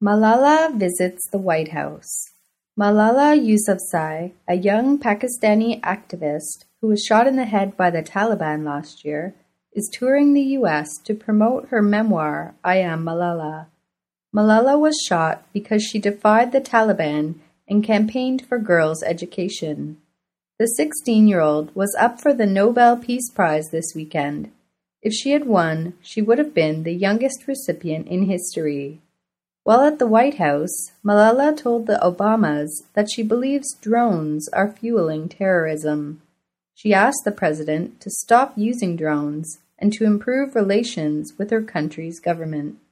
Malala visits the White House. Malala Yousafzai, a young Pakistani activist who was shot in the head by the Taliban last year, is touring the U.S. to promote her memoir, I Am Malala. Malala was shot because she defied the Taliban and campaigned for girls' education. The 16-year-old was up for the Nobel Peace Prize this weekend. If she had won, she would have been the youngest recipient in history. While at the White House, Malala told the Obamas that she believes drones are fueling terrorism. She asked the president to stop using drones and to improve relations with her country's government.